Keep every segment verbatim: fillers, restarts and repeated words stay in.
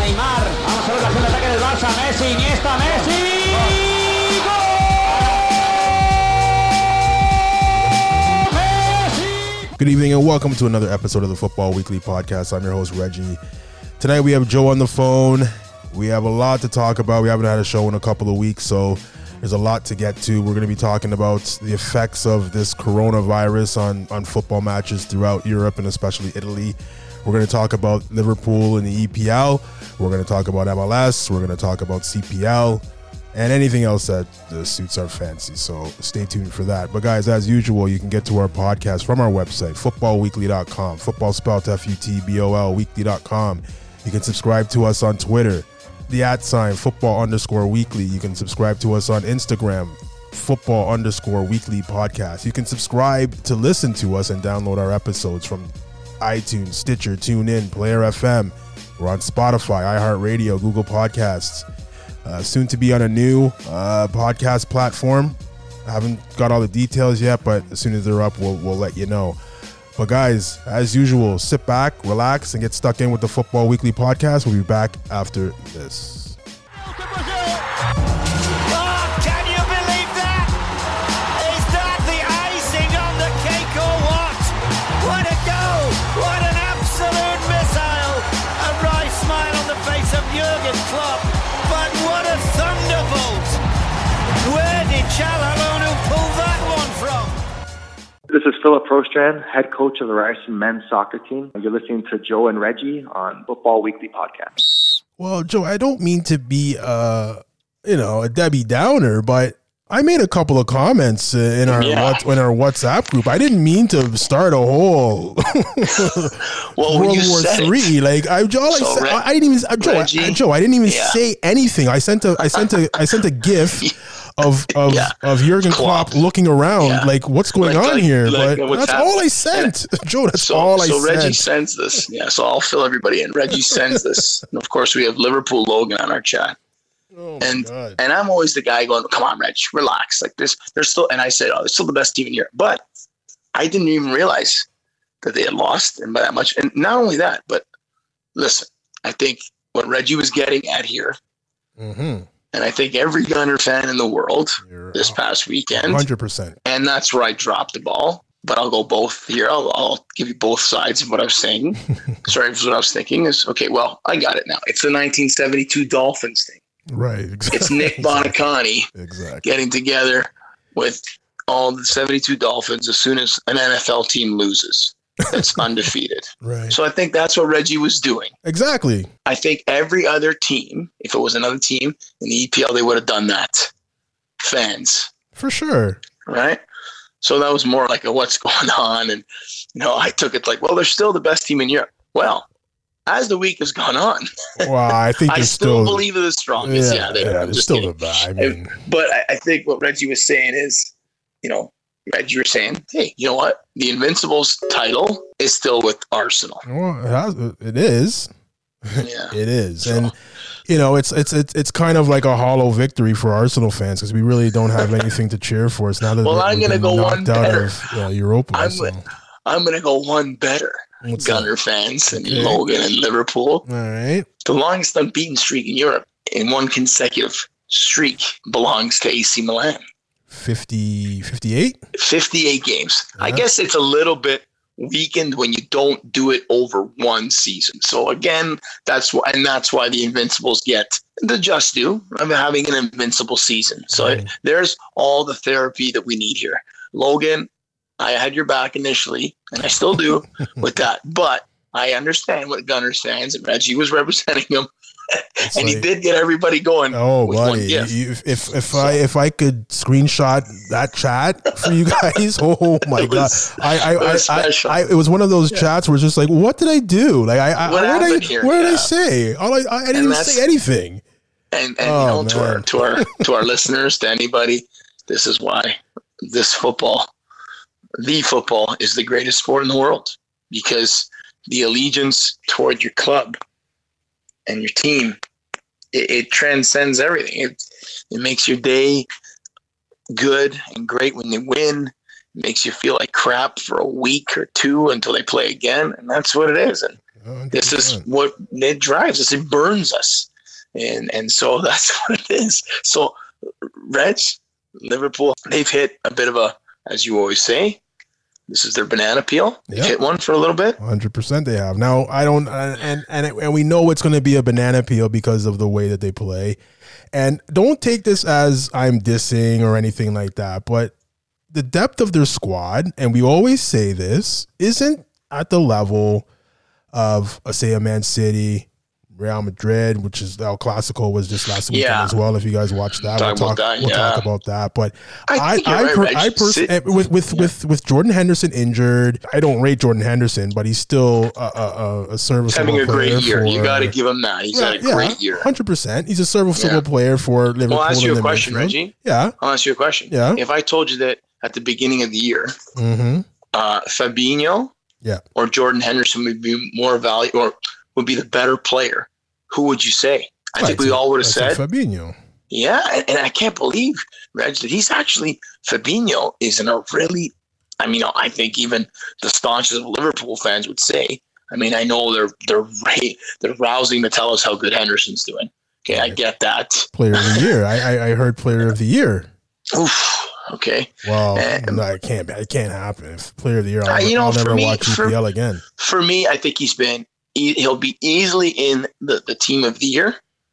Neymar. Vamos a ver la acción de ataque del Barça. Messi, Iniesta, Messi. ¡Gol! Good evening and welcome to another episode of the Football Weekly Podcast. I'm your host, Reggie. Tonight we have Joe on the phone. We have a lot to talk about. We haven't had a show in a couple of weeks, so there's a lot to get to. We're going to be talking about the effects of this coronavirus on, on football matches throughout Europe and especially Italy. We're going to talk about Liverpool in the E P L. We're going to talk about M L S. We're going to talk about C P L and anything else that uh, suits our fancy. So stay tuned for that. But guys, as usual, you can get to our podcast from our website, football weekly dot com. Football spelled F U T B O L, weekly dot com. You can subscribe to us on Twitter, the at sign, football underscore weekly. You can subscribe to us on Instagram, football underscore weekly podcast. You can subscribe to listen to us and download our episodes from iTunes, Stitcher, TuneIn, Player F M. We're on Spotify, iHeartRadio, Google Podcasts. Uh, soon to be on a new uh, podcast platform. I haven't got all the details yet, but as soon as they're up, we'll we'll let you know. But guys, as usual, sit back, relax, and get stuck in with the Football Weekly Podcast. We'll be back after this. This is Philip Prostrand, head coach of the Ryerson men's soccer team. You're listening to Joe and Reggie on Football Weekly Podcast. Well, Joe, I don't mean to be, uh, you know, a Debbie Downer, but I made a couple of comments uh, in our yeah. what, in our WhatsApp group. I didn't mean to start a whole well, World you War said Three. It. Like I, Joe, so I, said, Reg- I didn't even, uh, Joe, Reggie, I, Joe, I didn't even yeah. say anything. I sent a, I sent a, I sent a GIF. Of of, yeah. of Jurgen Klopp, Klopp looking around yeah. like what's going like, on like, here, like, but that's happening? all I sent, and, Joe. That's so, all I so sent. So Reggie sends this, yeah. So I'll fill everybody in. Reggie sends this, and of course we have Liverpool Logan on our chat, oh and God. and I'm always the guy going, "Come on, Reg, relax." Like this, they're still, and I said, "Oh, they're still the best team in Europe," but I didn't even realize that they had lost and by that much. And not only that, but listen, I think what Reggie was getting at here. Mm-hmm. And I think every Gunner fan in the world You're this past weekend, one hundred percent. And that's where I dropped the ball. But I'll go both here. I'll, I'll give you both sides of what I was saying. Sorry, what I was thinking is, okay, well, I got it now. It's the nineteen seventy-two Dolphins thing. Right. Exactly. It's Nick Bonacani exactly. getting together with all the seventy-two Dolphins as soon as an N F L team loses. That's undefeated. Right. So I think that's what Reggie was doing. Exactly. I think every other team, if it was another team in the E P L, they would have done that. Fans. For sure. Right? So that was more like a what's going on. And, you know, I took it like, well, they're still the best team in Europe. Well, as the week has gone on, well, I think I they're still, still believe they're the strongest. Yeah, Yeah, they yeah, are. they're I'm just still kidding. the best. I mean, But I, I think what Reggie was saying is, you know, Reggie, you were saying, hey, you know what? The Invincibles title is still with Arsenal. well, it, has, it is. Yeah. It is. So- And, you know, it's it's it's it's kind of like a hollow victory for Arsenal fans because we really don't have anything to cheer for. It's now that Well, we're, I'm we're gonna go knocked one out better. of uh, Europa. I'm, so. I'm going to go one better. What's Gunner that? fans and Okay. Logan and Liverpool. All right. The longest unbeaten streak in Europe in one consecutive streak belongs to A C Milan. fifty, fifty-eight? fifty-eight games. I Yeah. guess it's a little bit weakened when you don't do it over one season. So again, that's why, and that's why the Invincibles get the just due of having an invincible season. So Right. it, there's all the therapy that we need here. Logan, I had your back initially, and I still do with that. But I understand what Gunners fans, and Reggie was representing them, It's and like, he did get everybody going. Oh, with one buddy! gift. You, if if I if I could screenshot that chat for you guys, oh my It was- god! I I, it was I, I, special. I it was one of those chats where it's just like, what did I do? Like I, I What what did happened I here? what did I Yeah. say? All I, I didn't And even that's- say anything. And, and Oh, you know, to our man. to our to our listeners, to anybody, this is why this football, the football, is the greatest sport in the world, because the allegiance toward your club and your team, it, it transcends everything. It it makes your day good and great when they win. It makes you feel like crap for a week or two until they play again, and that's what it is. And one hundred percent. This is what it drives us. It burns us. And and so that's what it is. So, Reg, Liverpool, they've hit a bit of a, as you always say, this is their banana peel. They've Yep. hit one for a little bit. one hundred percent they have. Now, I don't, uh, and, and, and we know it's going to be a banana peel because of the way that they play. And don't take this as I'm dissing or anything like that, but the depth of their squad, and we always say this, isn't at the level of, uh, say, a Man City, Real Madrid, which is El Clasico was just last weekend Yeah. as well. If you guys watched that, Talk we'll, about talk, that, we'll yeah. talk about that. But I I, think you're I, right, per, Reg. I pers- Sit- eh, with with, with with Jordan Henderson injured, I don't rate Jordan Henderson, but he's still a, a, a serviceable Having a player great year. for, You got to give him that. He's had a great year. one hundred percent. He's a serviceable Yeah. player for Liverpool. Well, I'll ask you in a the question, midfield. Reggie. Yeah. I'll ask you a question. Yeah. If I told you that at the beginning of the year, Mm-hmm. uh, Fabinho Yeah. or Jordan Henderson would be more value or would be the better player, who would you say? I think we all would have said, Fabinho. yeah. And, and I can't believe, Reg, that he's actually, Fabinho is in a really, I mean, I think even the staunchest of Liverpool fans would say, I mean, I know they're they're they're rousing to tell us how good Henderson's doing. Okay, I get that. Player of the year. I, I I heard player of the year. Oof. Okay. Well, Um, no, it can't. It can't happen. If player of the year, I'll, Uh, you know, I'll for never me- watch E P L for- again. For me, I think he's been he- he'll be easily in the, the team of the year.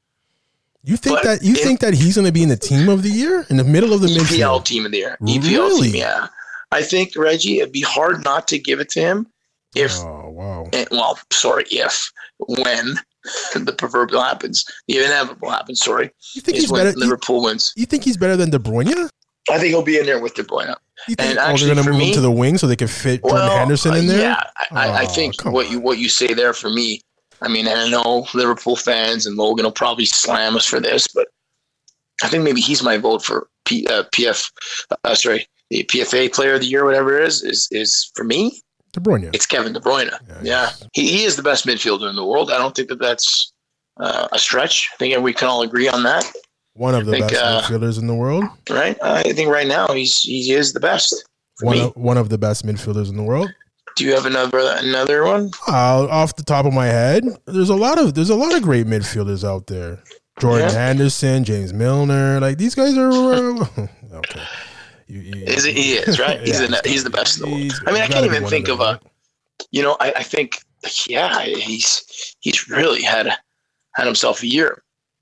You think but that you if- think that he's going to be in the team of the year in the middle of the E P L midfield? team of the year. E P L Really? team, yeah. I think, Reggie, it'd be hard not to give it to him if, Oh wow! eh, well, sorry, if, when the proverbial happens, the inevitable happens, sorry, You think is he's when better? You, Liverpool wins. you think he's better than De Bruyne? You I think he'll be in there with De Bruyne. think And oh, actually, they're going for to move me- him to the wing so they can fit Jordan Well, Henderson in uh, there? Yeah, I, I Oh, think come what on. you what you say there for me. I mean, and I know Liverpool fans and Logan will probably slam us for this, but I think maybe he's my vote for P, uh, P F. Uh, sorry, the P F A Player of the Year, whatever it is, is is for me. De Bruyne. It's Kevin De Bruyne. Yeah, Yeah, he, he is the best midfielder in the world. I don't think that that's uh, a stretch. I think we can all agree on that, One of the think, best uh, midfielders in the world. right? I think right now he's he is the best for One me. of, one of the best midfielders in the world. Do you have another another one? Uh, off the top of my head, there's a lot of there's a lot of great midfielders out there. Jordan Yeah. Henderson, James Milner, like these guys are uh, okay. You, you, Is it, he is right? He's Yeah. the he's the best in the world. He's- I mean, I he's can't gotta be even one think of of them, a. You know, I, I think yeah, he's he's really had had himself a year.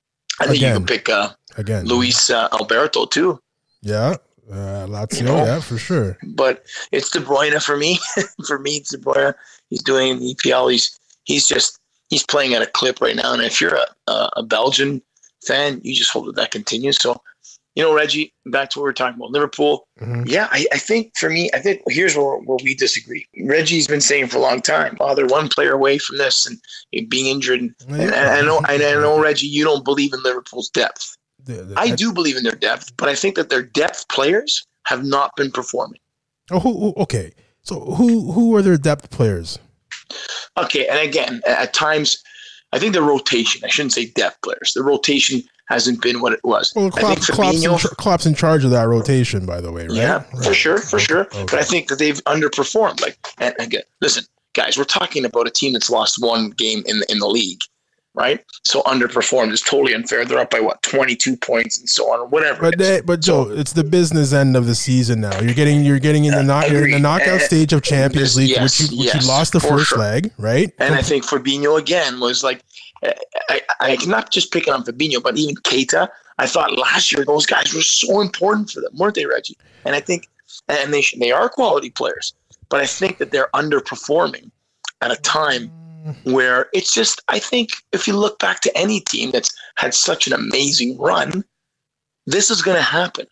I think Again. you can pick uh, again. Luis uh, Alberto too, Yeah, uh, Lazio, You know? yeah, for sure. but it's De Bruyne for me. For me, it's De Bruyne. He's doing the E P L. He's he's just he's playing at a clip right now. And if you're a, a, a Belgian fan, you just hope that that continues. So, you know, Reggie, back to what we were talking about, Liverpool. Mhm. Yeah, I, I think for me, I think here's where, where we disagree. Reggie's been saying for a long time, oh, they're one player away from this and being injured. And, and I know, I know, Reggie, you don't believe in Liverpool's depth. The- the- I do believe in their depth, but I think that their depth players have not been performing. Oh, who, who- okay. So who who are their depth players? Okay, and again, at times, I think the rotation, I shouldn't say depth players, the rotation hasn't been what it was. Well, I Klopp, think Klopp's, in, Fabinho, char- Klopp's in charge of that rotation, by the way, right? yeah, for Right. sure, for Okay, sure. okay. But I think that they've underperformed. Like, and again, listen, guys, we're talking about a team that's lost one game in the, in the league, right? So underperformed is totally unfair. They're up by what, twenty-two points and so on, or whatever. But it is. they, but Joe, it's the business end of the season now. You're getting you're getting in the knock you're in the Agreed. knockout Uh, stage of Champions this- League, yes, which you which yes, you lost the for first sure. leg, right? And I think Fabinho again was like, I, I, I'm not just picking on Fabinho, but even Keita. I thought last year those guys were so important for them, weren't they, Reggie? And I think, and they they are quality players, but I think that they're underperforming at a time where it's just. I think if you look back to any team that's had such an amazing run, this is going to happen,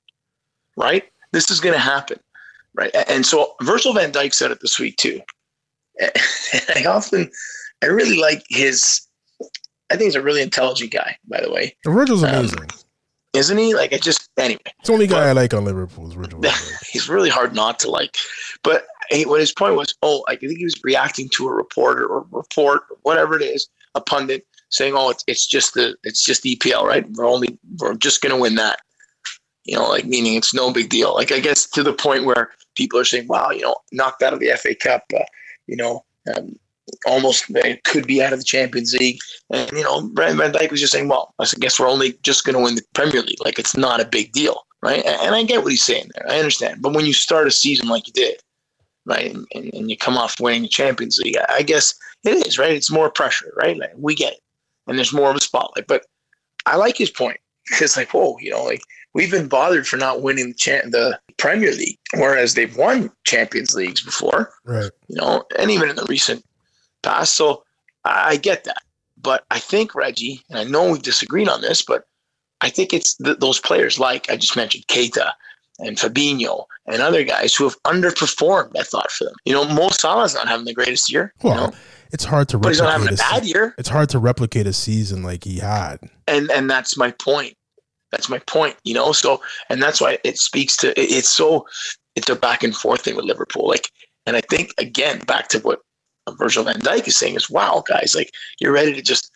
right? This is going to happen, right? And so Virgil van Dijk said it this week too. And I often, I really like his. I think he's a really intelligent guy, by the way. Virgil's Um, amazing. Isn't he? Like, I just, anyway, It's the only guy I like on Liverpool is Virgil. van Dijk. he's really hard not to like. But hey, what his point was, oh, I think he was reacting to a reporter or report, whatever it is, a pundit saying, oh, it's, it's just the, it's just the E P L, right? We're only, we're just going to win that. You know, like, meaning it's no big deal. Like, I guess to the point where people are saying, wow, you know, knocked out of the F A Cup, uh, you know, um, almost they could be out of the Champions League. And, you know, Van Dijk was just saying, well, I guess we're only just going to win the Premier League. Like, it's not a big deal, right? And I get what he's saying there. I understand. But when you start a season like you did, right, and, and you come off winning the Champions League, I guess it is, right? It's more pressure, right? Like, we get it. And there's more of a spotlight. But I like his point. Because, like, whoa, you know, like, we've been bothered for not winning the, cha- the Premier League, whereas they've won Champions Leagues before, right? You know, and even in the recent past. So I, I get that. But I think, Reggie, and I know we've disagreed on this, but I think it's th- those players like I just mentioned, Keita and Fabinho and other guys who have underperformed, I thought, for them. You know, Mo Salah's not having the greatest year. Well, you know? It's hard to but replicate. He's not having a bad se- year. It's hard to replicate a season like he had. And and that's my point. That's my point, you know? So, and that's why it speaks to, it, it's so, it's a back and forth thing with Liverpool. Like, and I think, again, back to what Virgil van Dijk is saying is, wow, guys, like, you're ready to just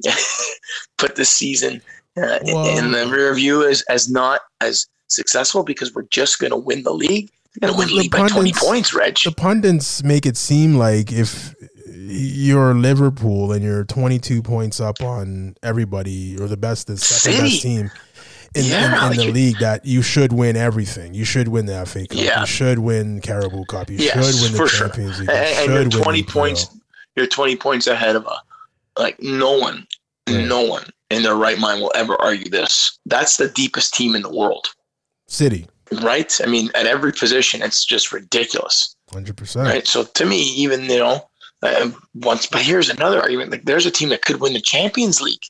put this season uh, in, in the rear view as, as not as successful because we're just going to win the league. We're going to win the league by twenty points, Reg. The pundits make it seem like if you're Liverpool and you're twenty-two points up on everybody or the best, the second best team in, yeah, in, in like the league, that you should win everything. You should win the F A Cup. Yeah. You should win Carabao Cup. You yes, should win the for Champions sure. League. You and, and you're twenty the points. You're twenty points ahead of a like no one, right. no one in their right mind will ever argue this. That's the deepest team in the world. City. Right? I mean, at every position, it's just ridiculous. one hundred percent. Right? So to me, even, you know, uh, once, but here's another argument. Like, there's a team that could win the Champions League.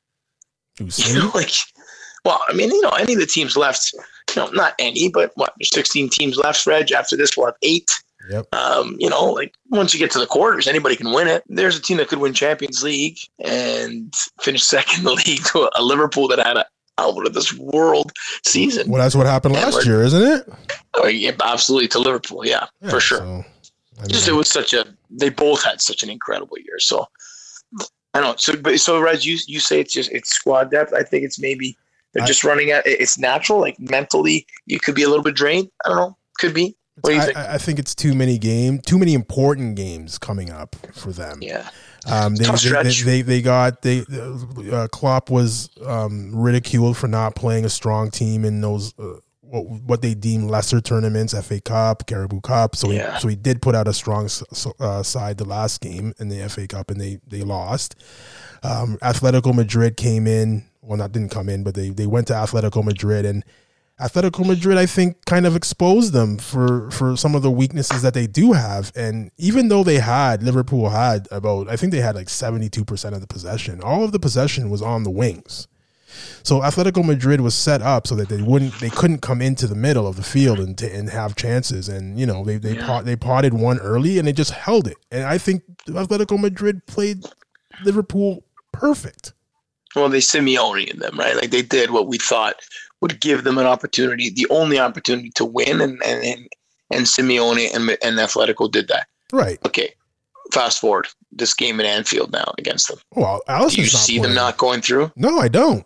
You know, like, well, I mean, you know, any of the teams left, you know, not any, but what, there's sixteen teams left, Reg. After this, we'll have eight. Yep. Um, you know, like, once you get to the quarters, anybody can win it. There's a team that could win Champions League and finish second in the league to a Liverpool that had a out of this world season. Well, that's what happened last year, isn't it? Oh, yeah, absolutely, to Liverpool, yeah, yeah for sure. So, I mean, just it was such a. They both had such an incredible year. So I don't know. So, but so Reg, you you say it's just it's squad depth. I think it's maybe they're I, just running at. It's natural, like mentally, you could be a little bit drained. I don't know. Could be. What do you I, think? I think it's too many game, too many important games coming up for them. Yeah. Um, they, they, they, they they got they uh, Klopp was um, ridiculed for not playing a strong team in those uh, what, what they deem lesser tournaments, F A Cup, Carabao Cup. So yeah. he, so he did put out a strong uh, side the last game in the F A Cup, and they they lost. Um, Atletico Madrid came in, well, not didn't come in, but they they went to Atletico Madrid, and Atletico Madrid, I think, kind of exposed them for, for some of the weaknesses that they do have. And even though they had, Liverpool had about, I think they had like seventy-two percent of the possession. All of the possession was on the wings. So Atletico Madrid was set up so that they wouldn't, they couldn't come into the middle of the field and to, and have chances. And, you know, they they, yeah. pot, they potted one early and they just held it. And I think Atletico Madrid played Liverpool perfect. Well, they Simeone in them, right? Like, they did what we thought would give them an opportunity, the only opportunity to win, and and and, and Simeone and, and Atletico did that. Right. Okay. Fast forward this game in Anfield now against them. Well, Alisson's Do you see playing. them not going through? No, I don't.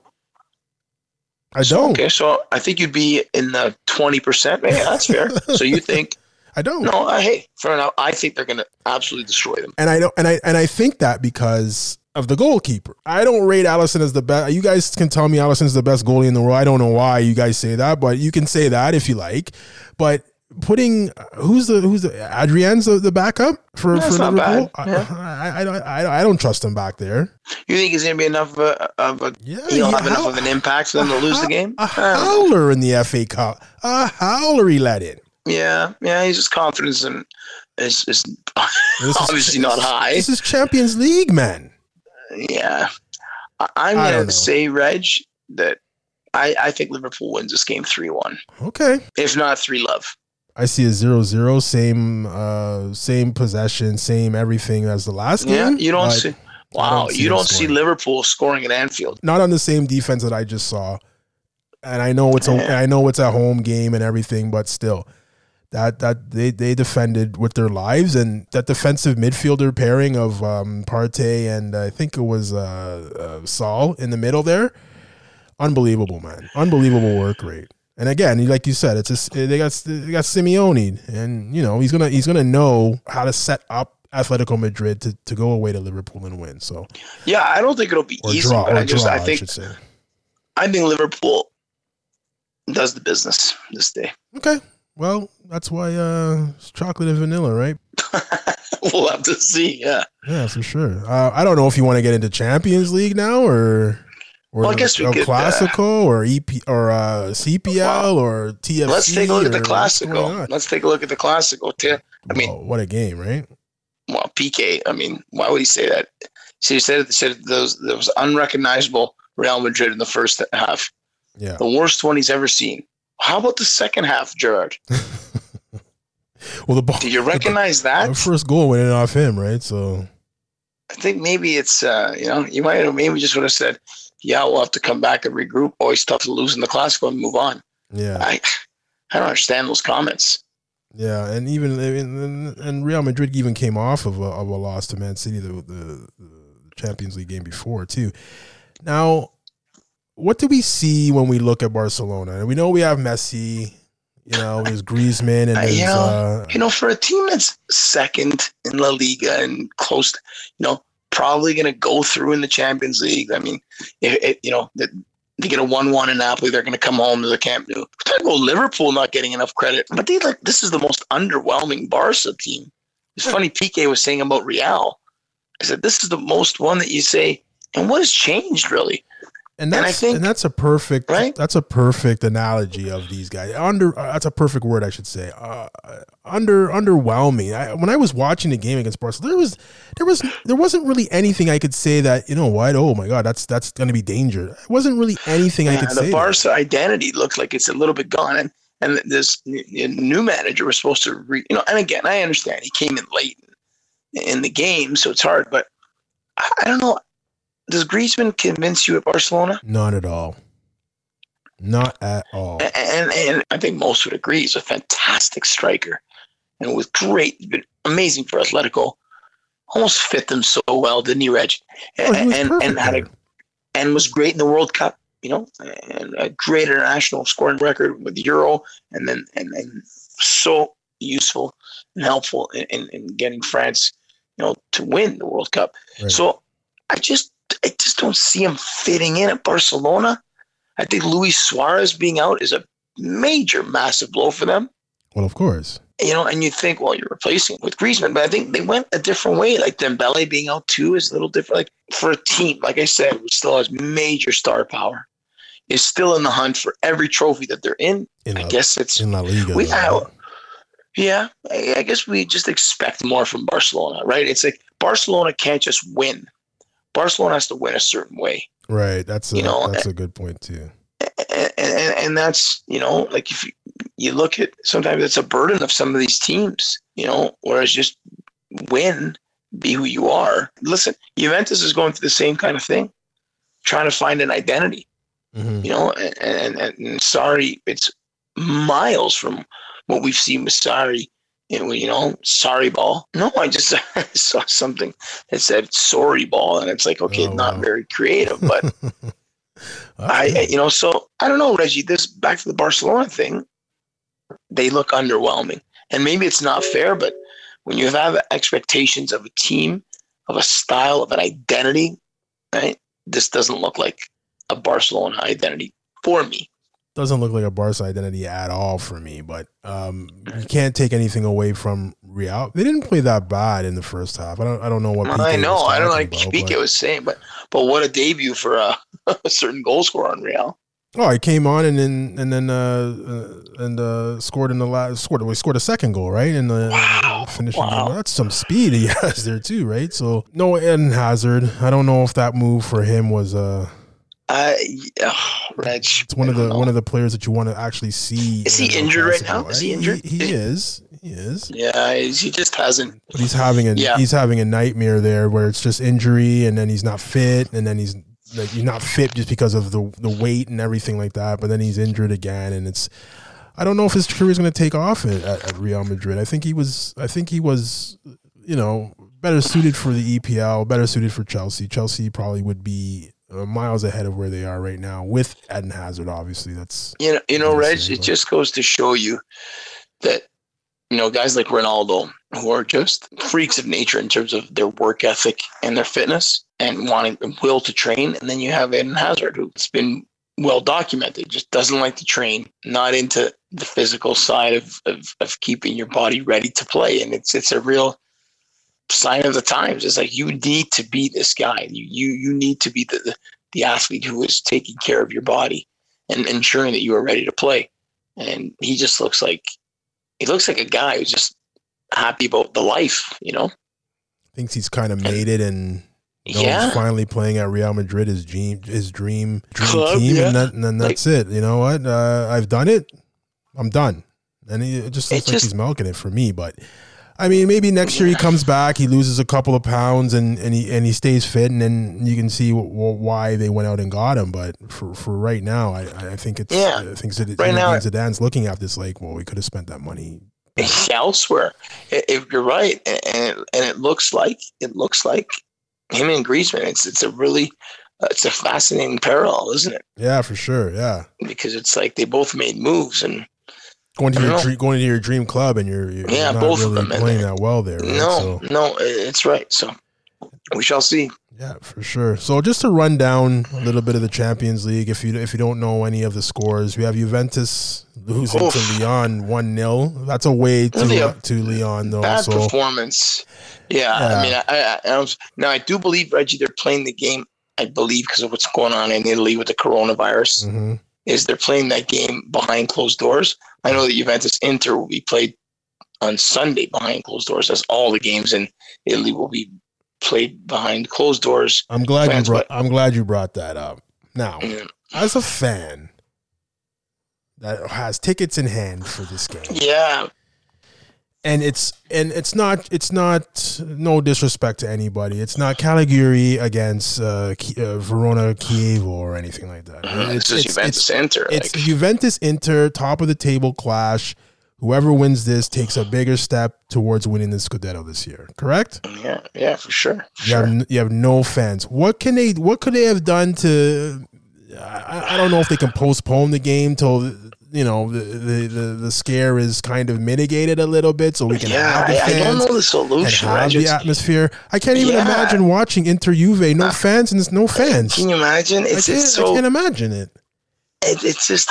I don't. Okay, so I think you'd be in the twenty percent. Yeah, that's fair. So you think? I don't. No, I, hey, fair enough. I think they're going to absolutely destroy them. And I don't. And I and I think that because of the goalkeeper. I don't rate Alisson as the best. You guys can tell me Alisson's the best goalie in the world. I don't know why you guys say that, but you can say that if you like. But putting who's the who's the Adrian's the, the backup for, That's for not Liverpool? bad. Yeah. I, I, I don't I, I don't trust him back there. You think he's going to be enough of a, of a Yeah, he'll yeah, have enough how- of an impact for them to lose the game? A howler in the F A Cup. A howler he let in. Yeah, yeah, he's just confidence and is is This is- obviously not high. This is Champions League, man. Yeah, I, I'm I don't going know. to say, Reg, that I, I think Liverpool wins this game three one, Okay. if not three love. I see a zero zero, same uh, same possession, same everything as the last Yeah, game. you don't but see. I Wow, don't see you them don't see scoring. Liverpool scoring at Anfield. Not on the same defense that I just saw. And I know it's a, Yeah. I know it's a home game and everything, but still, that that they they defended with their lives, and that defensive midfielder pairing of um, Partey and I think it was uh, uh, Saul in the middle there, unbelievable, man, unbelievable work rate. And again, like you said, it's a, they got they got Simeone, and you know he's gonna he's gonna know how to set up Atletico Madrid to, to go away to Liverpool and win. So yeah, I don't think it'll be or easy, draw, but or I just draw, I think should say. I think Liverpool does the business this day. Okay, well that's why uh, it's chocolate and vanilla, right? We'll have to see. Yeah, yeah, for sure. Uh, I don't know if you want to get into Champions League now or. Or well, I guess we El could, Clasico uh, or E P or uh, C P L well, or T F C. Let's take a look at the Clasico. Let's take a look at the Clasico. I mean, oh, what a game, right? Well, P K. I mean, why would he say that? See, he said, said those there was unrecognizable Real Madrid in the first half. Yeah, the worst one he's ever seen. How about the second half, Gerard? Well, the ball. Do you recognize the, that? The first goal went in off him, right? So I think maybe it's uh, you know you might have maybe just would have said, yeah, we'll have to come back and regroup. Always tough to lose in the Clasico and move on. Yeah, I I don't understand those comments. Yeah, and even and, and Real Madrid even came off of a, of a loss to Man City, the, the the Champions League game before too. Now, what do we see when we look at Barcelona? And we know we have Messi, you know, there's Griezmann, and there's, you know, uh, you know, for a team that's second in La Liga and close, to, you know, probably going to go through in the Champions League. I mean, it, it, you know, the, they get a one one in Napoli, they're going to come home to the Camp Nou. We're talking about Liverpool not getting enough credit, but they like this is the most underwhelming Barca team. It's funny, P K was saying about Real. I said, this is the most one that you say, and what has changed really? And that's, and, I think, and that's a perfect, right? That's a perfect analogy of these guys. Under, uh, that's a perfect word, I should say. Uh, under, underwhelming. I, when I was watching the game against Barcelona, there was, there was, there wasn't really anything I could say that, you know what? Oh my God, that's that's going to be danger. It wasn't really anything yeah, I could the say. The Barca that. identity looks like it's a little bit gone, and and this new manager was supposed to, re, you know. And again, I understand he came in late in the game, so it's hard. But I, I don't know. Does Griezmann convince you at Barcelona? Not at all. Not at all. And, and and I think most would agree he's a fantastic striker, and was great, been amazing for Atletico. Almost fit them so well, didn't he, Reg? And oh, he and, and had a and was great in the World Cup. You know, and a great international scoring record with Euro, and then and and so useful and helpful in, in, in getting France, you know, to win the World Cup. Right. So I just. I just don't see him fitting in at Barcelona. I think Luis Suarez being out is a major, massive blow for them. Well, of course. You know, and you think, well, you're replacing him with Griezmann, but I think they went a different way. Like Dembele being out too is a little different. Like for a team, like I said, which still has major star power, is still in the hunt for every trophy that they're in. in I La, guess it's in La Liga. We, I, yeah, I, I guess we just expect more from Barcelona, right? It's like Barcelona can't just win. Barcelona has to win a certain way. Right. That's a, you know, that's a good point too. And, and, and that's, you know, like if you, you look at, sometimes it's a burden of some of these teams, you know, whereas just win, be who you are. Listen, Juventus is going through the same kind of thing, trying to find an identity, mm-hmm. you know, and, and, and sorry, it's miles from what we've seen with Sarri. You know, sorry ball. No, I just saw something that said sorry ball, and it's like, okay, oh, not wow. very creative, but I, you know, so I don't know, Reggie. This back to the Barcelona thing, they look underwhelming, and maybe it's not fair, but when you have expectations of a team, of a style, of an identity, right? This doesn't look like a Barcelona identity for me. Doesn't look like a Barca identity at all for me, but um, you can't take anything away from Real. They didn't play that bad in the first half. I don't. I don't know what. I know. I don't know what Piqué was saying, but but what a debut for a, a certain goal scorer on Real. Oh, he came on and then and then uh, uh, and uh, scored in the last scored. We scored a second goal, right? And the wow, finishing. Wow. That's some speed he has there too, right? So no Eden Hazard. I don't know if that move for him was uh Uh, oh, Reg, it's one of the know. one of the players that you want to actually see. Is he injured right now? Is he injured? He, he is. He is. Yeah, he just hasn't. But he's having a yeah. he's having a nightmare there, where it's just injury, and then he's not fit, and then he's like he's not fit just because of the the weight and everything like that. But then he's injured again, and it's. I don't know if his career is going to take off at, at Real Madrid. I think he was. I think he was. You know, better suited for the E P L, better suited for Chelsea. Chelsea probably would be miles ahead of where they are right now with Eden Hazard. Obviously, that's you know, you know, Reg. It just goes to show you that you know, guys like Ronaldo, who are just freaks of nature in terms of their work ethic and their fitness and wanting will to train. And then you have Eden Hazard, who's been well documented, just doesn't like to train, not into the physical side of, of, of keeping your body ready to play. And it's it's a real sign of the times. It's like, you need to be this guy. You you, you need to be the, the, the athlete who is taking care of your body and ensuring that you are ready to play. And he just looks like, he looks like a guy who's just happy about the life, you know? Thinks he's kind of made it and... No, yeah, he's finally playing at Real Madrid, his dream, his dream, dream Club, team, yeah. and, that, and then that's like, it. You know what? Uh, I've done it. I'm done. And he, it just looks like just, he's milking it for me. But I mean, maybe next yeah. year he comes back, he loses a couple of pounds, and, and he and he stays fit, and then you can see w- w- why they went out and got him. But for, for right now, I, I think it's yeah. I think Zidane, right now, Zidane's looking at this like, well, we could have spent that money elsewhere. If you're right, and and it, and it looks like it looks like. Him and Griezmann, it's it's a really uh, it's a fascinating parallel, isn't it? Yeah, for sure. Yeah, because it's like they both made moves and going to your dream, going to your dream club, and you're, you're yeah, not both really of them playing that well there. Right? No, so, no, it's right. So we shall see. Yeah, for sure. So just to run down a little bit of the Champions League, if you if you don't know any of the scores, we have Juventus losing Oof. to Lyon one nil. That's away to really uh, to Lyon though. Bad so. performance. Yeah, yeah, I mean, I, I, I was, now I do believe, Reggie, they're playing the game, I believe, because of what's going on in Italy with the coronavirus, mm-hmm. is they're playing that game behind closed doors. I know that Juventus Inter will be played on Sunday behind closed doors, as all the games in Italy will be played behind closed doors. I'm glad fans, you brought, but, I'm glad you brought that up. Now, yeah. as a fan that has tickets in hand for this game. Yeah. And it's and it's not it's not no disrespect to anybody. It's not Cagliari against uh, uh, Verona Chievo or anything like that. Uh, it's, it's, it's Juventus it's, Inter. It's like. Juventus Inter, top of the table clash. Whoever wins this takes a bigger step towards winning the Scudetto this year. Correct? Yeah, yeah, for sure. For you sure. have you have no fans. What can they? What could they have done to? I, I don't know if they can postpone the game till. You know, the, the, the, the scare is kind of mitigated a little bit so we can yeah, have the fans I, I don't know the solution. and have the atmosphere. I can't even yeah. imagine watching Inter Juve, no fans and there's no fans. Can you imagine? It's, I, can't, it's so, I can't imagine it. it. It's just,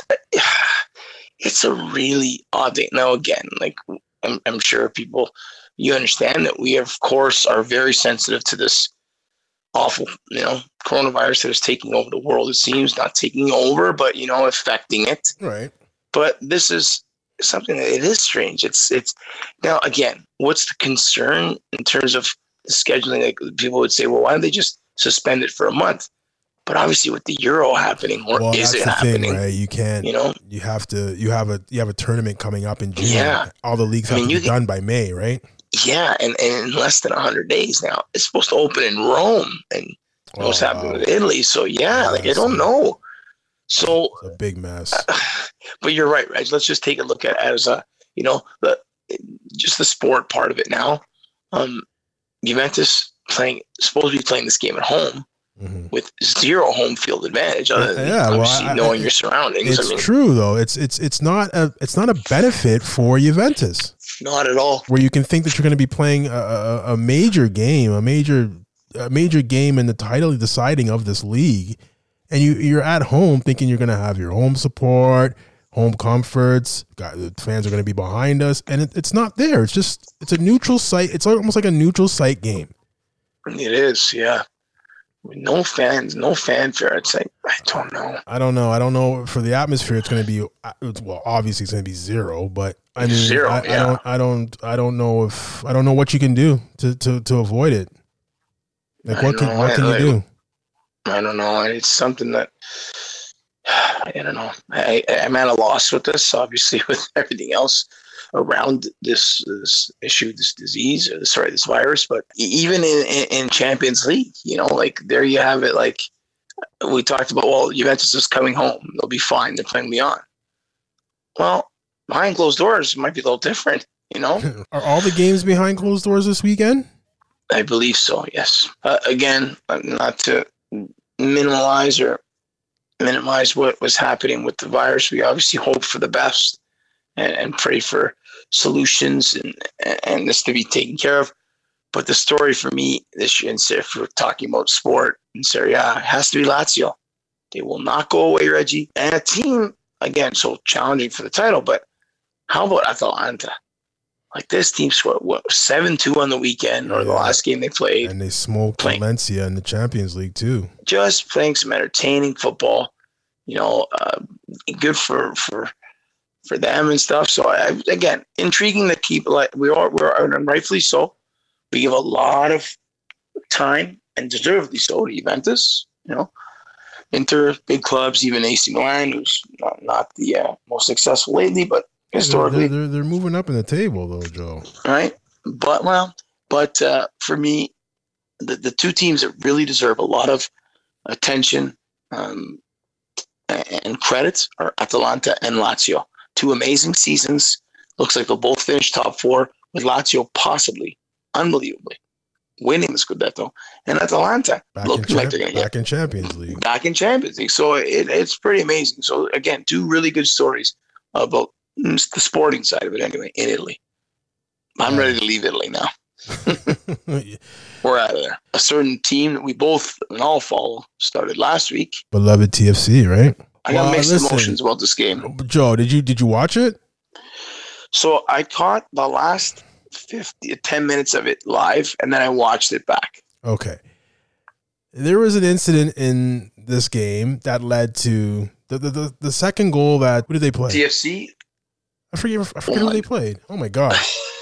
it's a really odd thing. Now, again, like I'm, I'm sure people, you understand that we, of course, are very sensitive to this awful, you know, coronavirus that is taking over the world. It seems not taking over, but, you know, affecting it. Right. But this is something that it is strange. It's it's now again, what's the concern in terms of scheduling? Like people would say, well, why don't they just suspend it for a month? But obviously, with the Euro happening, or well, is that's it the happening? Thing, right? You can't. You know, you have to. You have a. You have a tournament coming up in June. Yeah. All the leagues have I mean, to be can, done by May, right? Yeah, and, and in less than a hundred days now, it's supposed to open in Rome, and oh, what's happening wow. with Italy? So yeah, yeah like I don't know. So it's a big mess. Uh, but you're right, Reg. Let's just take a look at it as a, you know, the just the sport part of it now. Um, Juventus playing supposed to be playing this game at home mm-hmm. with zero home field advantage, other than yeah, obviously well, I, knowing I, your surroundings. It's I mean, true though. It's it's it's not a it's not a benefit for Juventus. Not at all. Where you can think that you're going to be playing a, a, a major game, a major a major game in the title deciding of this league. And you, you're at home thinking you're going to have your home support, home comforts, got, the fans are going to be behind us, and it, it's not there. It's just, it's a neutral site. It's almost like a neutral site game. It is, yeah. No fans, no fanfare. It's like, I don't know. I don't know. I don't know. For the atmosphere, it's going to be, well, obviously it's going to be zero, but I mean, zero, I, yeah. I don't, I don't, I don't know if, I don't know what you can do to, to, to avoid it. Like, what can, what can you do? I don't know. It's something that I don't know. I, I'm at a loss with this, obviously, with everything else around this, this issue, this disease, or sorry, this virus. But even in, in, in Champions League, you know, like there you have it. Like we talked about, well, Juventus is coming home. They'll be fine. They're playing Lyon. Well, behind closed doors, it might be a little different, you know? Are all the games behind closed doors this weekend? I believe so, yes. Uh, again, not to minimize or minimize what was happening with the virus. We obviously hope for the best and, and pray for solutions and, and this to be taken care of. But the story for me this year, and if we're talking about sport in Serie A, has to be Lazio. They will not go away, Reggie. And a team, again, so challenging for the title, but how about Atalanta? Like this team scored, what, seven two on the weekend or yeah. the last game they played. And they smoked playing, Valencia in the Champions League too. Just playing some entertaining football, you know, uh, good for, for for them and stuff. So, I, again, intriguing to keep, like, we are, we are, and rightfully so, we give a lot of time, and deservedly so, to Juventus, you know. Inter, big clubs, even A C Milan, who's not, not the uh, most successful lately, but historically. They're, they're, they're moving up in the table, though, Joe. Right? But, well, but uh, for me, the, the two teams that really deserve a lot of attention um, and credit are Atalanta and Lazio. Two amazing seasons. Looks like they'll both finish top four, with Lazio possibly, unbelievably, winning the Scudetto, and Atalanta back looking in like champ- they're going to back get in Champions League. back in Champions League. So it, it's pretty amazing. So again, two really good stories about the sporting side of it. Anyway, in Italy, I'm Yeah. ready to leave Italy now. We're out of there. A certain team that we both and all follow started last week. Beloved T F C, right? I got Well, mixed listen, emotions about this game. Joe, did you did you watch it? So I caught the last fifty, ten minutes of it live, and then I watched it back. Okay. There was an incident in this game that led to the the, the, the second goal that who did they play? T F C, I forget I forget Oh who my- they played. Oh my god.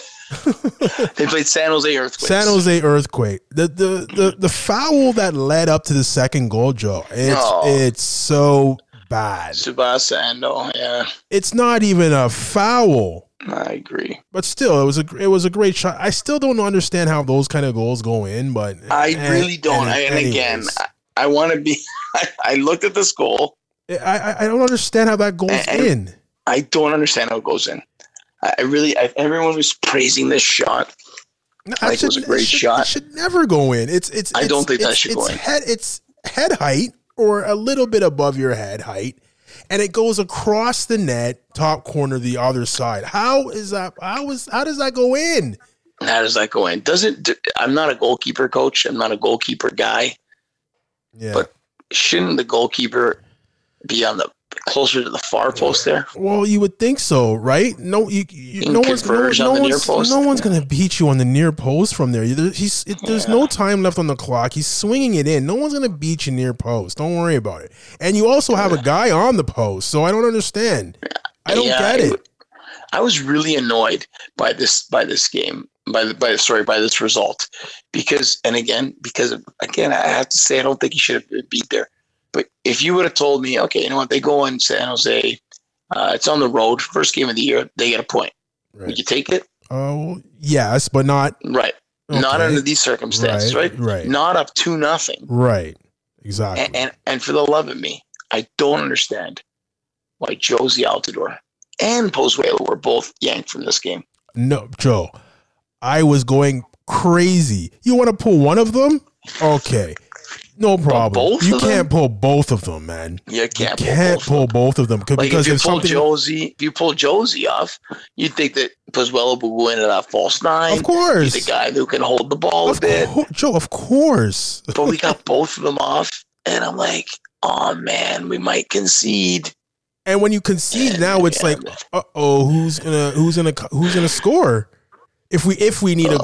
they played San Jose Earthquakes. San Jose Earthquake. The, the the the foul that led up to the second goal, Joe. It's Oh. it's so bad. Tsubasa Ando, yeah, It's not even a foul. I agree. But still, it was a it was a great shot. I still don't understand how those kind of goals go in, but I and- really don't. and I, and again, anyways, I, I want to be. I, I looked at this goal. I, I I don't understand how that goes And- in. I don't understand how it goes in. I, I really. I, everyone was praising this shot. No, I think it was a great should, shot. It should never go in. It's it's. I it's, don't think that it's, should it's go in. Head, it's head height or a little bit above your head height, and it goes across the net, top corner, the other side. How is that? How is how does that go in? How does that go in? Doesn't. I'm not a goalkeeper coach. I'm not a goalkeeper guy. Yeah. But shouldn't the goalkeeper be on the closer to the far post there? Well, you would think so, right? No, you, you In no one's no, converge no on the near one's, post? no one's gonna beat you on the near post from there. There- He's it, there's no time left on the clock. He's swinging it in. No one's gonna beat you near post. Don't worry about it. And you also have a guy on the post, so I don't understand. I don't Yeah, get it. I was really annoyed by this by this game, by the by sorry by this result, because and again because of, again I have to say I don't think he should have been beat there. But if you would have told me, okay, you know what, they go in San Jose, uh, it's on the road, first game of the year, they get a point. Right. Would you take it? Oh yes, but not Right. Not okay. under these circumstances, Right, right? right. Not up to nothing. right. Exactly. And, and and for the love of me, I don't understand why Josie Altidore and Pozuelo were both yanked from this game. No, Joe, I was going crazy. You want to pull one of them? Okay. No problem. both You of can't them? pull both of them, man. You can't, you can't pull, pull both of them c- Like because if you if pull something, Josie, if you pull Josie off, you'd think that Pozuelo would go into that false nine. of course, He's the guy who can hold the ball of a bit. cour- Joe, of course. But we got both of them off, and I'm like, oh man, we might concede. And when you concede And, now, it's yeah, like, uh oh, who's gonna who's gonna who's gonna score? If we if we need a Oh.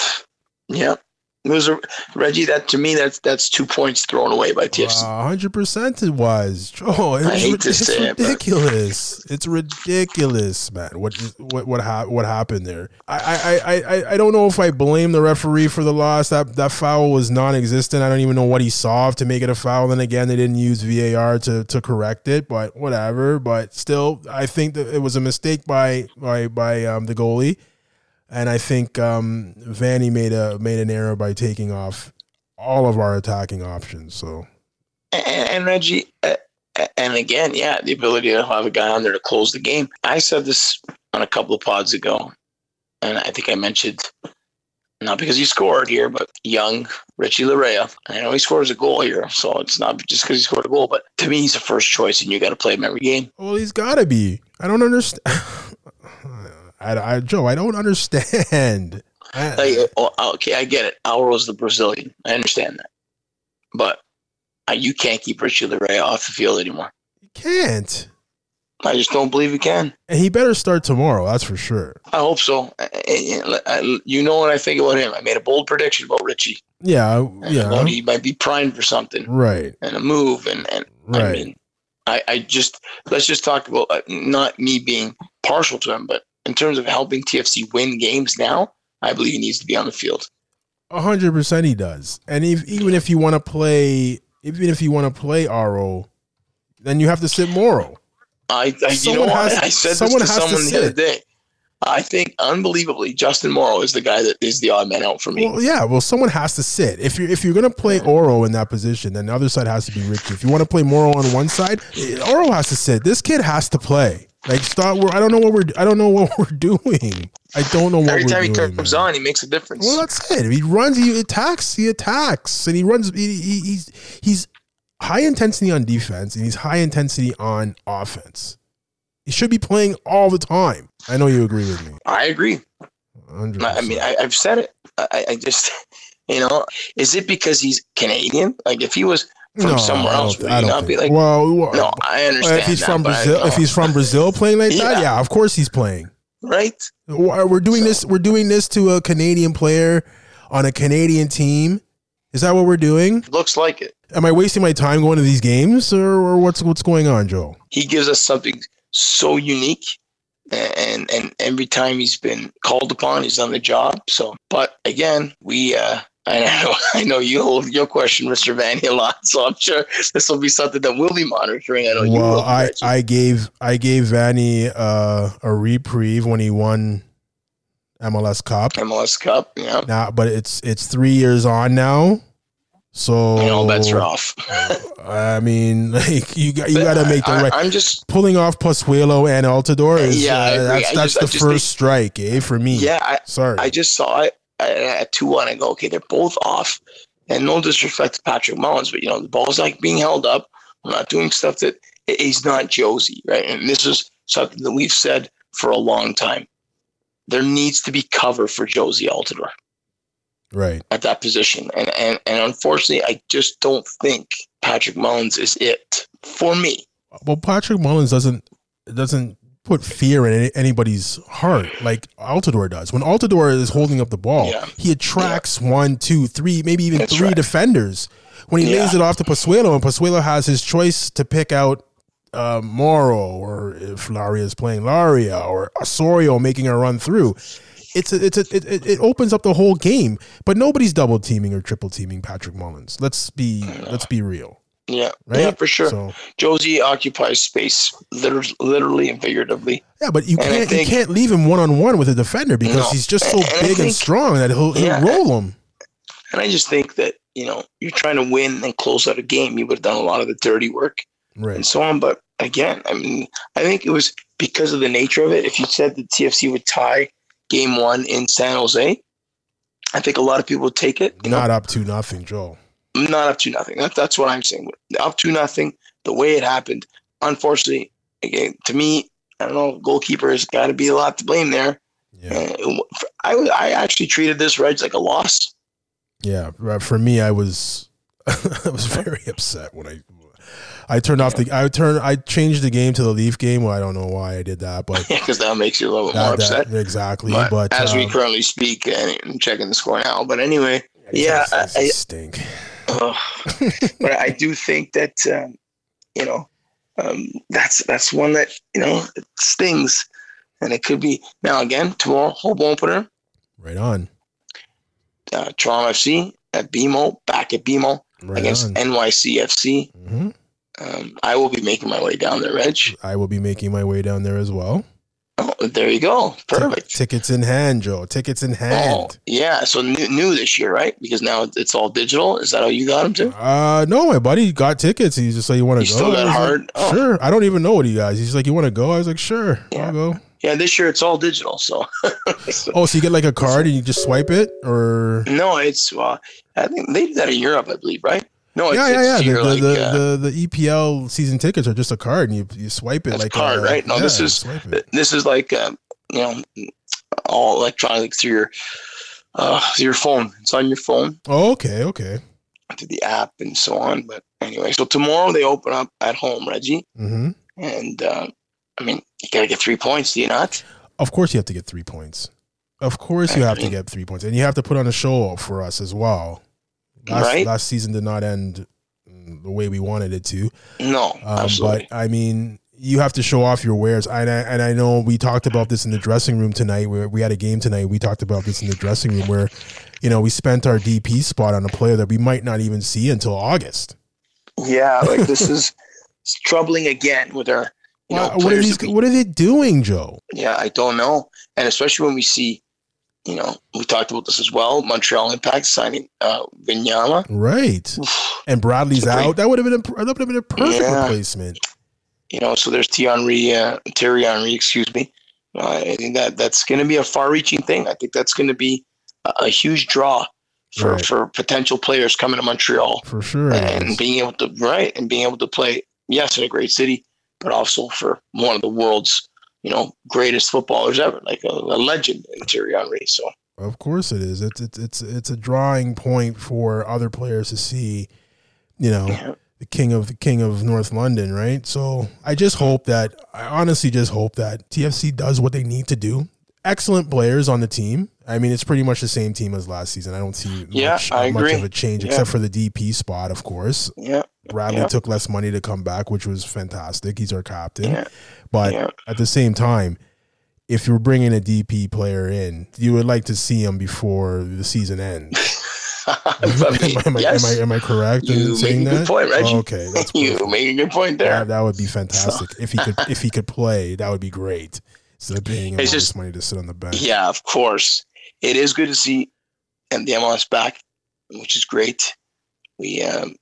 goal, Yep. It was a, Reggie. That to me, that's that's two points thrown away by T F C. A hundred percent it was. Joe, it's, I hate rid- to it's say it, but- ridiculous. It's ridiculous, man. What what what ha- what happened there? I, I, I, I, I don't know if I blame the referee for the loss. That that foul was non-existent. I don't even know what he saw to make it a foul. Then again, they didn't use V A R to, to correct it. But whatever. But still, I think that it was a mistake by by by um, the goalie. And I think um, Vanny made a made an error by taking off all of our attacking options. So And, and Reggie, uh, and again, yeah, the ability to have a guy on there to close the game. I said this on a couple of pods ago, and I think I mentioned, not because he scored here, but young Richie Larea. I know he scores a goal here, so it's not just because he scored a goal, but to me, he's the first choice, and you got to play him every game. well, he's got to be. I don't understand. I, I Joe, I don't understand. I, Like, oh, okay, I get it. Alvaro's the Brazilian. I understand that, but uh, you can't keep Richie Laryea off the field anymore. you can't. I just don't believe you can. And he better start tomorrow. That's for sure. I hope so. I, I, I, you know what I think about him. I made a bold prediction about Richie. Yeah, yeah. About he might be primed for something. Right. And a move. And, and Right. I mean, I, I just, let's just talk about uh, not me being partial to him, but in terms of helping T F C win games now, I believe he needs to be on the field. A hundred percent he does. And if, even if you want to play, even if you want to play R O, then you have to sit Morrow. I, I you Someone know has what? to- I said someone this to has to someone the other sit. day. I think unbelievably, Justin Morrow is the guy that is the odd man out for me. Well, yeah. Well, someone has to sit. If you're if you're gonna play Oro in that position, then the other side has to be Richie. If you want to play Morrow on one side, Oro has to sit. This kid has to play. Like, start. We're, I don't know what we're. I don't know what we're doing. I don't know what Every we're time he doing. comes man. on, he makes a difference. Well, that's it. If he runs, he attacks. He attacks, and he runs. He, he, he's he's high intensity on defense, and he's high intensity on offense. He should be playing all the time. I know you agree with me. I agree. one hundred percent. I mean, I, I've said it. I, I just, you know, is it because he's Canadian? Like, if he was from somewhere I else, don't- would I he don't not think- be like? well, well, No, I understand. if he's that, from but I- Brazil, if he's from Brazil playing like that, Yeah. yeah, of course he's playing. right, Why- We're doing this. We're doing this to a Canadian player on a Canadian team. Is that what we're doing? looks like it. Am I wasting my time going to these games, or, or what's what's going on, Joe? He gives us something so unique, and and every time he's been called upon, he's done the job. So, but again, we. uh I know, I know you'll you'll question Mister Vanny a lot, so I'm sure this will be something that we'll be monitoring. I know you Well, will. I, Reggie. I gave I gave Vanny uh, a reprieve when he won M L S Cup. M L S Cup, yeah. Now, but it's it's three years on now, so And all bets are off. I mean, like you got you got to make the I, right. I'm just, Pulling off Pozuelo and Altidore is Yeah, I uh, agree. that's I that's just- I the just first think- strike, eh? For me, yeah. I, sorry. I just saw it at two one. I go, okay, they're both off. And no disrespect to Patrick Mullins, but you know the ball's like being held up. We're not doing stuff that he's not Josie, right? And this is something that we've said for a long time. There needs to be cover for Josie Altidore right. at that position, and and and unfortunately, I just don't think Patrick Mullins is it for me. Well, Patrick Mullins doesn't doesn't put fear in any, anybody's heart like Altidore does. When Altidore is holding up the ball, Yeah. he attracts one, two, three, maybe even That's three right. defenders. When he Yeah. lays it off to Pozuelo, and Pozuelo has his choice to pick out uh, Morrow, or if Laria is playing Laria, or Osorio making a run through. It's a, it's a, it, it- it opens up the whole game, but nobody's double teaming or triple teaming Patrick Mullins. Let's be let's be real, Yeah, right? yeah, for sure. So, Josie occupies space, literally, literally and figuratively. yeah, but you And I can't think- you can't leave him one on one with a defender because No. he's just so And- and I big and think- strong that he'll, he'll Yeah. roll him. And I just think that, you know, you're trying to win and close out a game. You would have done a lot of the dirty work and Right. so on. But again, I mean, I think it was because of the nature of it. If you said the T F C would tie game one in San Jose, I think a lot of people would take it. You Not up to nothing, Joe. know, not up to nothing. That, that's what I'm saying. Up to nothing, the way it happened. Unfortunately, again, to me, I don't know, goalkeeper has got to be a lot to blame there. Yeah. Uh, I, I actually treated this, Reg, like a loss. Yeah, right. For me, I was I was very upset when I I turned off the I turned I changed the game to the Leaf game. Well, I don't know why I did that, but Because that makes you a little bit more that, upset. that, exactly. But, But, as we um, currently speak, and I'm checking the score now. But anyway, yeah, it's- it's I, a I, stink. uh, but I do think that um, you know um, that's that's one that you know it stings, and it could be now again tomorrow home opener. Right on. Uh, Toronto F C at B M O, back at B M O Right against on. N Y C F C. hmm Um, I will be making my way down there, Reg. I will be making my way down there as well. Oh, there you go, perfect. T- tickets in hand, Joe. Tickets in Oh, hand. yeah. So new, new this year, right? Because now it's all digital. Is that how you got them to? Uh, no, my buddy got tickets. He's just like, you want to You go? still got I was hard? Like, Oh. Sure. I don't even know what he guys. He's like, you want to go? I was like, sure. Yeah. I'll go. Yeah, this year it's all digital. So, so Oh, so you get like a card and you just swipe it, or no, it's well, I think they do that in Europe, I believe, right? No, it's, yeah, yeah, yeah. it's The, your, the, like, the, uh, the the E P L season tickets are just a card, and you you swipe it That's like a card, a, right? No, yeah, this you is- swipe it. this is like um, you know all electronic through your uh, through your phone. It's on your phone. Oh, okay, okay. To the app and so on. But anyway, so tomorrow they open up at home, Reggie. Mm-hmm. And uh, I mean, you gotta get three points, do you not? Of course, you have to get three points. Of course, you have to get three points, and you have to put on a show for us as well. Last, right? Last season did not end the way we wanted it to. No, um, absolutely. But I mean, you have to show off your wares. And I, and I know we talked about this in the dressing room tonight. Where we had a game tonight. We talked about this in the dressing room where, you know, we spent our D P spot on a player that we might not even see until August. Yeah, like this is troubling again with our. You know, what, are these, we, what are they doing, Joe? Yeah, I don't know. And especially when we see, you know, we talked about this as well, Montreal Impact signing uh, Wanyama. Right. And Bradley's out. That would have been a, that would have been a perfect yeah. replacement. You know, so there's Thierry, uh, Thierry Henry, excuse me. Uh, I think that that's going to be a far-reaching thing. I think that's going to be a, a huge draw for, right. for potential players coming to Montreal. For sure. And being able to, right, and being able to play, yes, in a great city, but also for one of the world's, you know, greatest footballers ever, like a, a legend in Thierry Henry. So, of course it is. It's it's it's it's a drawing point for other players to see, you know, yeah. the king of the king of North London, right? So I just hope that I honestly just hope that T F C does what they need to do. Excellent players on the team. I mean, it's pretty much the same team as last season. I don't see yeah, much, I much agree. of a change, yeah. except for the D P spot, of course. Yeah. Bradley yeah. took less money to come back, which was fantastic. He's our captain. Yeah. But yeah. at the same time, if you're bringing a D P player in, you would like to see him before the season ends. I mean, am, I, yes. am, I, am I correct in you saying make a that? good point, Reggie. Oh, okay, that's you make a good point there. That, that would be fantastic. So. If he could, if he could play, that would be great. Instead of paying him all this money to sit on the bench. Yeah, of course. It is good to see and the M L S back, which is great. We um,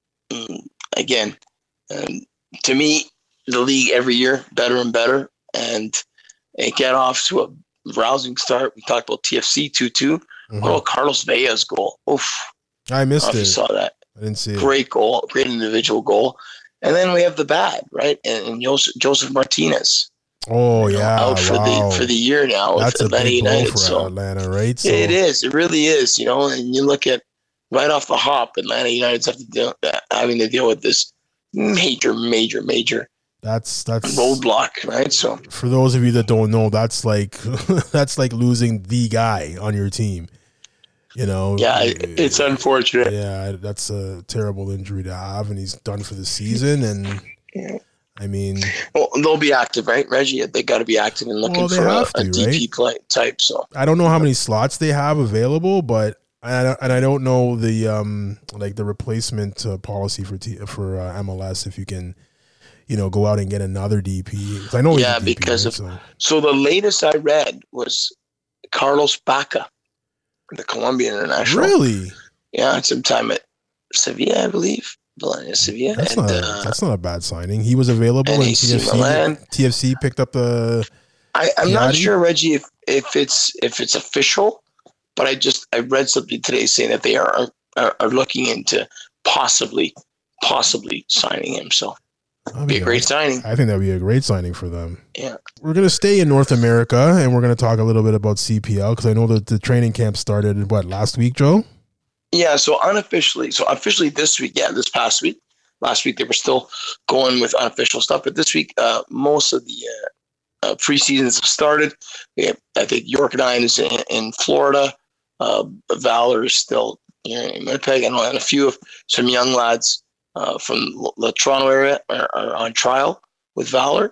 again, um, to me, the league every year better and better, and it got off to a rousing start. We talked about T F C two two. Mm-hmm. What about Carlos Vea's goal? Oof! I missed I don't know it. if you saw that? I didn't see it. Great goal, great individual goal, and then we have the bad right, and, and Joseph, Joseph Martinez. Oh you know, yeah, out for wow. the for the year now. That's with a Atlanta big blow United, for so Atlanta, right? So. It is. It really is. You know, and you look at right off the hop, Atlanta United's have to deal, having to deal with this major, major, major. That's that's roadblock, right? So for those of you that don't know, that's like that's like losing the guy on your team. You know, yeah, it's unfortunate. Yeah, that's a terrible injury to have, and he's done for the season. And yeah. I mean, well, they'll be active, right, Reggie? They got to be active and looking well, for a, to, a D P right? play type. So I don't know how many slots they have available, but I and I don't know the um like the replacement uh, policy for T, for uh, M L S if you can, you know, go out and get another D P. I know, yeah, D P, because right? of so. so the latest I read was Carlos Baca, the Colombian international. Really? Yeah, sometime at Sevilla, I believe. Sevilla. That's and, not a, uh, that's not a bad signing. He was available and, and T F C. Milan. T F C picked up the. I, I'm not sure, Reggie, if, if it's if it's official, but I just I read something today saying that they are are, are looking into possibly possibly signing him. So I mean, be a great I, signing. I think that'd be a great signing for them. Yeah. We're gonna stay in North America and we're gonna talk a little bit about C P L because I know that the training camp started what last week, Joe. Yeah, so unofficially, so officially this week, yeah, this past week. Last week they were still going with unofficial stuff, but this week uh, most of the uh, uh, preseasons have started. We have, I think Yorkine is in, in Florida. Uh, Valor is still here in Winnipeg, and a few of some young lads uh, from the Toronto area are, are on trial with Valor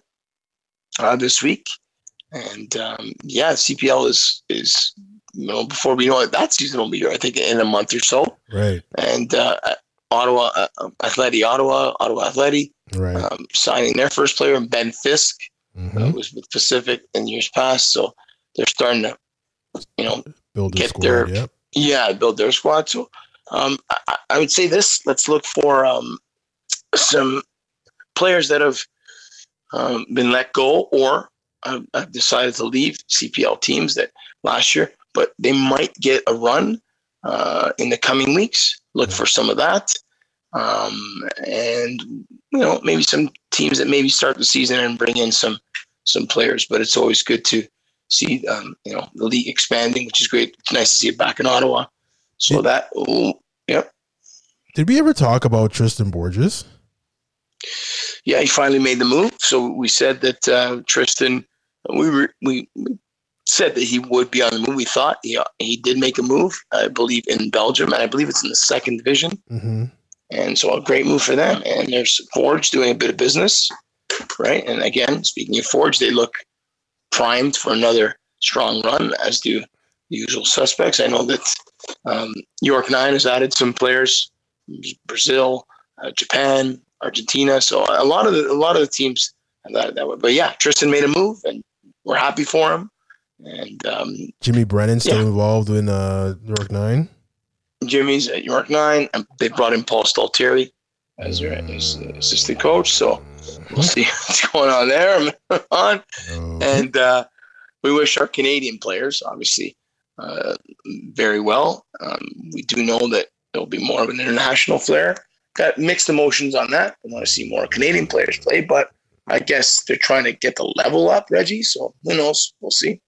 uh, this week. And um, yeah, C P L is is. You know, before we know it, that season will be here, I think, in a month or so. Right. And uh, Ottawa, uh, Athletic Ottawa, Ottawa Athletic, right. um, signing their first player, Ben Fisk, mm-hmm. uh, was with Pacific in years past. So they're starting to, you know, build get squad, their, yep. yeah, build their squad. So um, I, I would say this: let's look for um, some players that have um, been let go or have, have decided to leave C P L teams that last year. But they might get a run uh, in the coming weeks. Look for some of that. Um, and, you know, maybe some teams that maybe start the season and bring in some some players. But it's always good to see um, you know the league expanding, which is great. It's nice to see it back in Ottawa. So Did, that, ooh, yep. Did we ever talk about Tristan Borges? Yeah, he finally made the move. So we said that uh, Tristan, we were we. we said that he would be on the move. We thought he, he did make a move, I believe, in Belgium, and I believe it's in the second division. Mm-hmm. And so a great move for them. And there's Forge doing a bit of business, right? And again, speaking of Forge, they look primed for another strong run, as do the usual suspects. I know that um, York Nine has added some players, Brazil, uh, Japan, Argentina. So a lot of the, a lot of the teams have that, that way. But yeah, Tristan made a move, and we're happy for him. And um, Jimmy Brennan still yeah. involved in uh, York Nine. Jimmy's at York Nine, and they brought in Paul Stalteri as their as assistant coach. So we'll see what's going on there. on, Oh. and uh, we wish our Canadian players, obviously, uh, very well. Um, we do know that there'll be more of an international flair. Got mixed emotions on that. I want to see more Canadian players play, but I guess they're trying to get the level up, Reggie. So who knows? We'll see.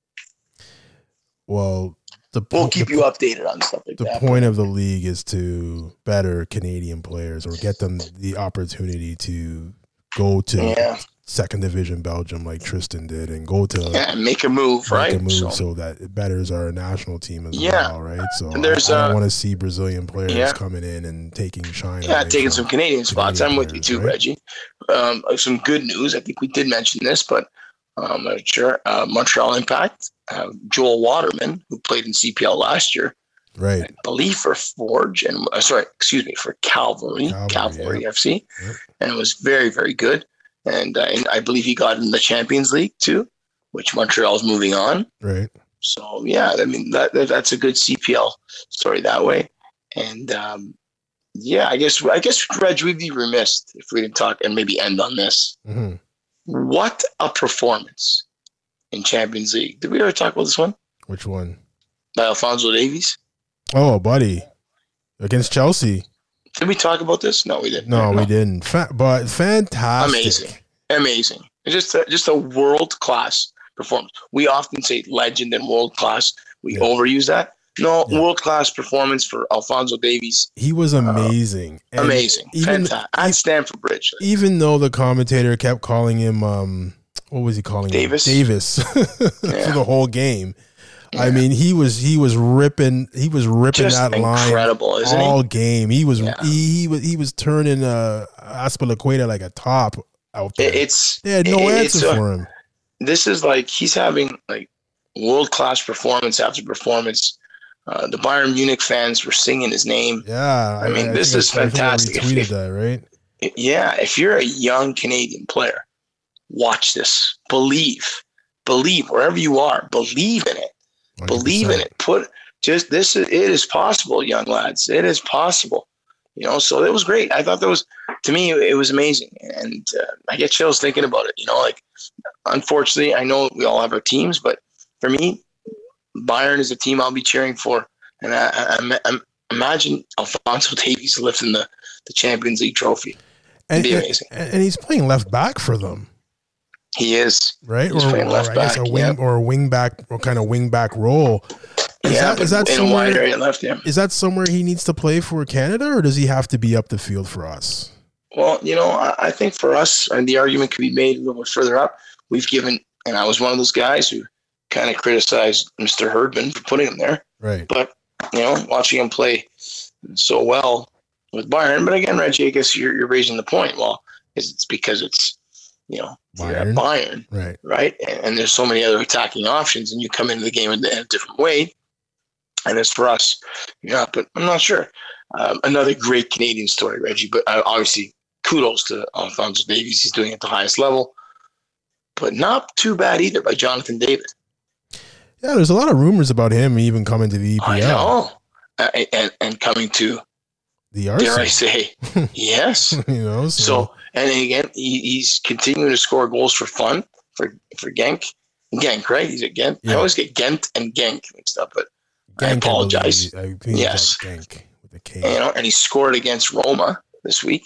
Well, the We'll po- keep the, you updated on stuff like the that. point of the league is to better Canadian players or get them the opportunity to go to Yeah. second division Belgium like Tristan did, and go to Yeah, make a move, make right? a move So- so that it betters our national team as Yeah. well, right? So And there's, I, I don't uh, want to see Brazilian players yeah. coming in and taking shine. Yeah, away taking from some Canadian spots. Canadian I'm with you players, too, right? Reggie. Um, some good news. I think we did mention this, but um, I'm sure uh, Montreal Impact, uh, Joel Waterman, who played in C P L last year, Right. I believe for Forge and uh, sorry, excuse me, for Calvary, Calvary, Calvary yeah. F C, Yep. and it was very, very good. And, uh, and I believe he got in the Champions League too, which Montreal's moving on. Right. So yeah, I mean that, that that's a good C P L story that way. And um, yeah, I guess I guess Reg, we'd be remiss if we didn't talk and maybe end on this. Mm-hmm. What a performance in Champions League! Did we ever talk about this one Which one? by Alphonso Davies? Oh, buddy, against Chelsea. Did we talk about this? No, we didn't. No, we didn't. Fa- but fantastic. Amazing, amazing. It's just a, just a world class performance. We often say legend and world class. We Yeah. overuse that. No, Yeah. world class performance for Alphonso Davies. He was amazing. And Amazing, even, fantastic. At Stamford Bridge. even though the commentator kept calling him, um, what was he calling Davis? him? Davis Yeah. for the whole game. I Yeah. mean, he was he was ripping he was ripping Just that line incredible, isn't he? all game. He was Yeah. he, he was he was turning uh Aspilicueta like a top out there. It- It's they had no it- answer it's a- for him. This is like he's having like world class performance after performance. Uh, the Bayern Munich fans were singing his name. Yeah, I mean, this think is I- I think I fantastic. If- retweeted if- that, right? Yeah, if you're a young Canadian player, watch this. Believe, believe wherever you are. Believe in it. Believe in it. Put just this. Is, it is possible, young lads. It is possible. You know, so it was great. I thought that was, to me, it was amazing, and uh, I get chills thinking about it. You know, like unfortunately, I know we all have our teams, but for me, Bayern is a team I'll be cheering for, and I, I, I, I imagine Alphonso Davies lifting the, the Champions League trophy. And, be and, amazing. and he's playing left back for them, He is. right? He's or playing or left I guess back, a wing yep. or a wing back or kind of wing back role. Is yeah, that, is that in a wide somewhere? area left, yeah. Is that somewhere he needs to play for Canada, or does he have to be up the field for us? Well, you know, I, I think for us, and the argument could be made a little bit further up. We've given, and I was one of those guys who kind of criticized Mister Herdman for putting him there. Right. But, you know, watching him play so well with Bayern. But again, Reggie, I guess you're, you're raising the point. Well, is it's because it's, you know, Bayern. Bayern, Bayern Right. right? And, and there's so many other attacking options, and you come into the game in a different way. And as for us, yeah, but I'm not sure. Um, another great Canadian story, Reggie. But uh, obviously, kudos to Alphonso Davies. He's doing it at the highest level. But not too bad either by Jonathan David. Yeah, there's a lot of rumors about him even coming to the E P L. I know. Uh, and, and coming to, The dare I Arsenal. say, yes. you know, so, So, and again, he, he's continuing to score goals for fun for, for Genk. Genk, right? He's at Genk. Yeah. I always get Gent and Genk mixed up, but Genk, I apologize. believe. I think Yes. it's like Genk with a K. you know, and he scored against Roma this week.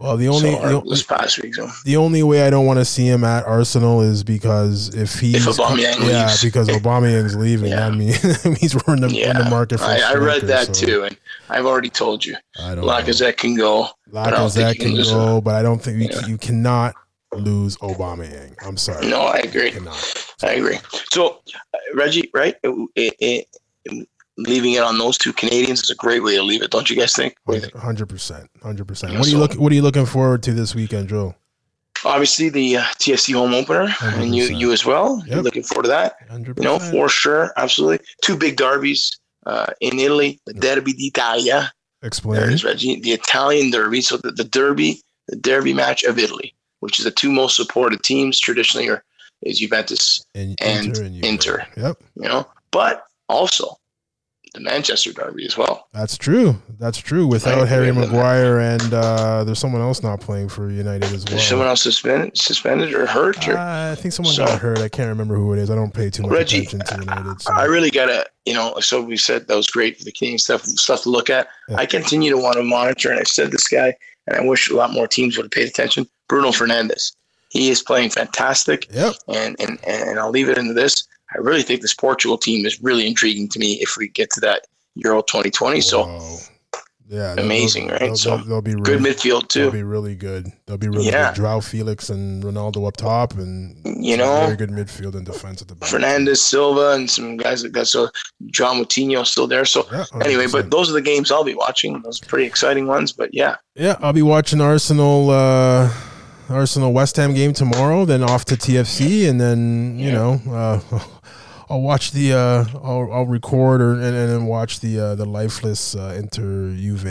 Well, the only so, the, this past week. So. The only way I don't want to see him at Arsenal is because if he's if Aubameyang yeah, leaves. because Aubameyang's leaving, yeah. that means, that means we're in the, yeah. in the market for. I, I read that so. too, and I've already told you. I don't Lacazette can go. Lacazette can, can go, but I don't think we, yeah. you cannot lose Aubameyang. I'm sorry. No, I agree. I agree. So, uh, Reggie, right? It, it, it, leaving it on those two Canadians is a great way to leave it, don't you guys think? Hundred percent, hundred percent. Yeah, What are you so, look? What are you looking forward to this weekend, Joe? Obviously, the uh, T F C home opener, one hundred percent. And you, you as well. Yep. You're looking forward to that. one hundred percent. You know, for sure, absolutely. Two big derbies uh, in Italy, the Derby d'Italia. Explain. There's Reggie, the Italian derby. So the, the derby, the derby match of Italy, which is the two most supported teams traditionally, are is Juventus and, and Inter. And Inter. Yep. You know, but also the Manchester derby as well. That's true. That's true. Without right, Harry Maguire and uh, there's someone else not playing for United as well. There's someone else suspended, suspended or hurt? Or? Uh, I think someone so, got hurt. I can't remember who it is. I don't pay too much Reggie, attention to United. So. I really gotta, you know. So we said that was great for the Canadian stuff, stuff to look at. Yeah. I continue to want to monitor, and I said this guy, and I wish a lot more teams would have paid attention. Bruno Fernandes, he is playing fantastic. Yep. And and and I'll leave it into this. I really think this Portugal team is really intriguing to me if we get to that Euro twenty twenty. Whoa. So yeah, amazing, they'll, right? They'll, so they'll, they'll be really, good midfield too. They'll be really good. They'll be really yeah. good. Joao Felix and Ronaldo up top, and you know, very good midfield and defense at the back. Fernandes, Silva, and some guys that got so John Moutinho still there. So yeah, anyway, but those are the games I'll be watching. Those are pretty exciting ones. But yeah, yeah, I'll be watching Arsenal. Uh, Arsenal West Ham game tomorrow, then off to T F C, and then you yeah. know uh, I'll watch the uh, I'll, I'll record or and, and then watch the uh, the lifeless uh, Inter Juve.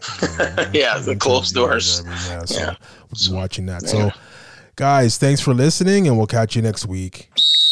Uh, yeah, the closed doors. Yeah, so yeah. we'll be watching that. So, guys, thanks for listening, and we'll catch you next week.